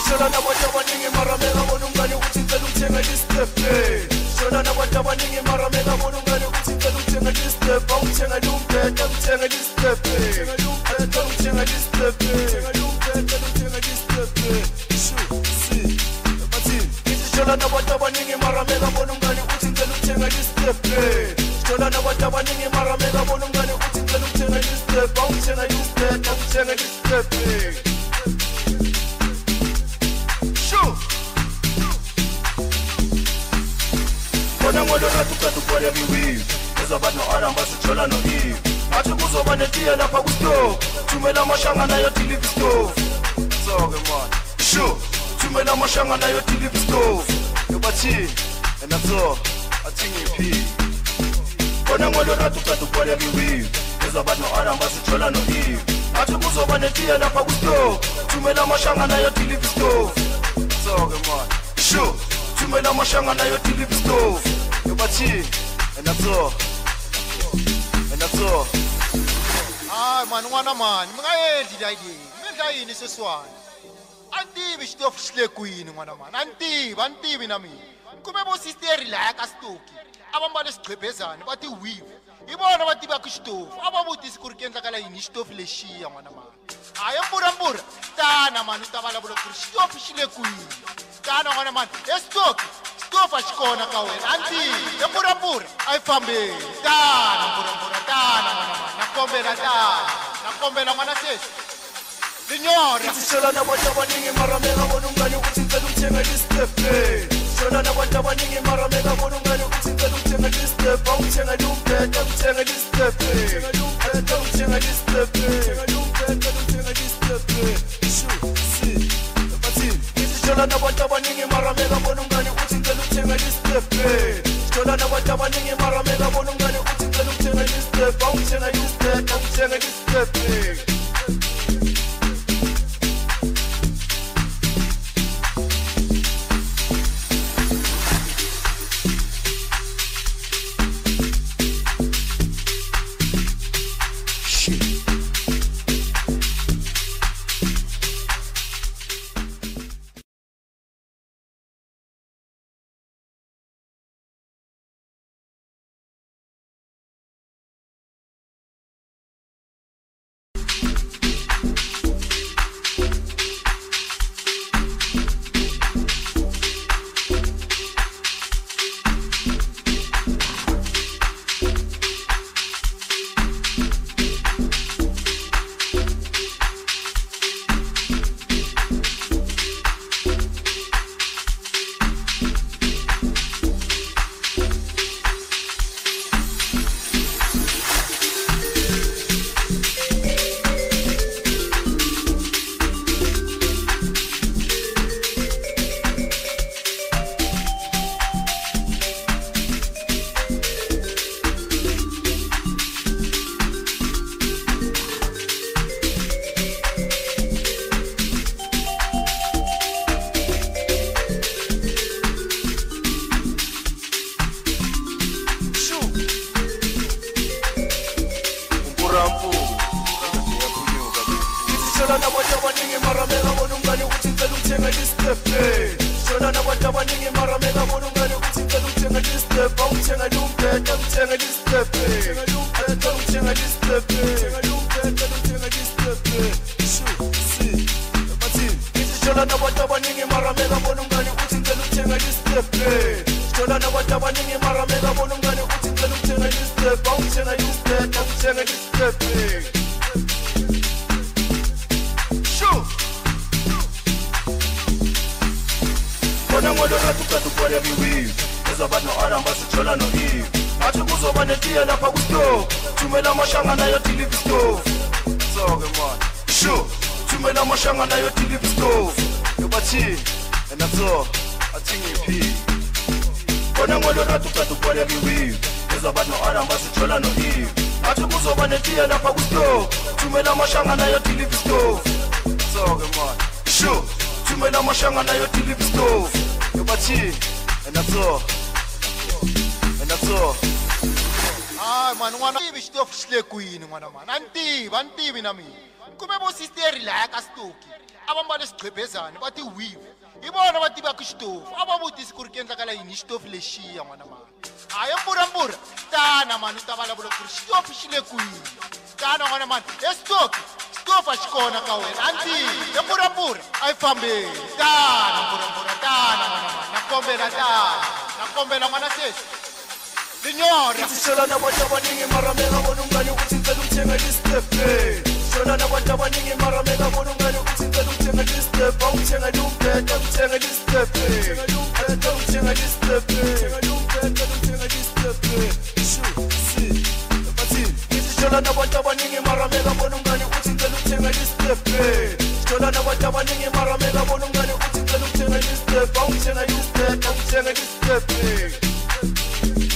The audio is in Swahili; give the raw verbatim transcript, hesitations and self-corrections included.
Shola na watu waningi mara mega monungani utinzelu tenga dispepe. Shola na watu waningi mara mega monungani utinzelu tenga dispepe. Au tenga dumpe, tenga dispepe. Tenga dumpe, tenga dispepe. Tenga dumpe, tenga dispepe. Shu, si, mati. Shola na watu waningi mara mega monungani utinzelu tenga dispepe. Shola na watu waningi mara mega monungani utinzelu tenga dispepe. Au tenga dispepe, tenga dispepe. Kona ngolona tukatupole viwi Kuzoba no aramba suchola no hii Atu kuzoba netia na pagusto Tumela mashanga na yo tilipi stove Soge man Shu Tumela mashanga na yo tilipi stove Yobati Enazo Atingi pi Kona ngolona tukatupole viwi Kuzoba no aramba suchola no hii Atu kuzoba netia na pagusto Tumela mashanga na yo tilipi stove Soge man Shu Tumela mashanga na yo tilipi stove Yobati Enazo Enazo Ah man wana man mga yendi daidi Menda yini seswan Anti bishtof shlekuini wana man Anti anti binami Kume bo sister la kastuki Abambale sqhebezana bathi weave Ibona bathi bakushtof ababuthi sikurkenza kala yini shtof leshiya wana man Aya mbura mbura Tana man utabala bulo kurshtof shlekuini Tana wana man estoki Stofa shikona kawena anti Yambura mbura Aifambe Tana mbura mbura Tana mwana mwana Nakombela tana Nakombela mwana sesi Linyora Shola na watu waningi mara mega monungani utinzelu tenga dispepe Shola na watu waningi mara mega monungani utinzelu tenga dispepe Au tenga dumpe tenga dispepe Tenga dumpe tenga dispepe Tenga dumpe tenga dispepe Shu si Mati Shola na watu waningi mara mega monungani utinzelu tenga dispepe Shola na watu waningi mara mega monungani utinzelu tenga dispepe Au tenga dispepe tenga dispepe Shola na watu waningi mara mega monungani utinzelu tenga dispepe Shola na watu waningi mara mega monungani utinzelu tenga dispepe Au tenga dumpe tenga dispepe Tenga dumpe tenga dispepe Tenga dumpe tenga dispepe Shu si Mati Shola na watu waningi mara mega monungani utinzelu tenga dispepe Shola na watu waningi mara mega monungani utinzelu tenga dispepe Au tenga dispepe tenga dispepe Kona ngolona tukatupole viwi Kuzoba no aramba suchola no hii Atu kuzoba netia na pagusto Tumela mashanga na yo tilipi stove Soge man Shu Tumela mashanga na yo tilipi stove Yobati Enazo Atingi pi Kona ngolona tukatupole viwi Kuzoba no aramba suchola no hii Atu kuzoba netia na pagusto Tumela mashanga na yo tilipi stove Soge man Shu Tumela mashanga na yo tilipi stove Yobati Enazo Enazo Ah man wana bishtof shlekuini mwana man Anti anti binami kume bosisteri la ka stoki abambale sigqebhezana bathi weave ibona bathi bakho isitofu ababuthi sikuri kenzakala yini isitofu leshiya mwana mani hayi mbura mbura tana mani utabala bulo kuri isitofu xile kwini tana mwana mani estoki stofu axikona ka wena anti mbura mbura ayi fambeli tana mbura mbura tana mwana mani nakombela tana nakombela mwana sesi linyora Shola na watu abaningi mara mega bonungani utsinze luthenga listepe Shola na watu abaningi mara mega bonungani utsinze luthenga listepe Awuthenga lumpeta uthenga listepe Athatha uthenga listepe Lumpeta luthenga listepe Shu si bathi Shola na watu abaningi mara mega bonungani utsinze luthenga listepe Shola na watu abaningi mara mega bonungani utsinze luthenga listepe Awuthenga listepe uthenga listepe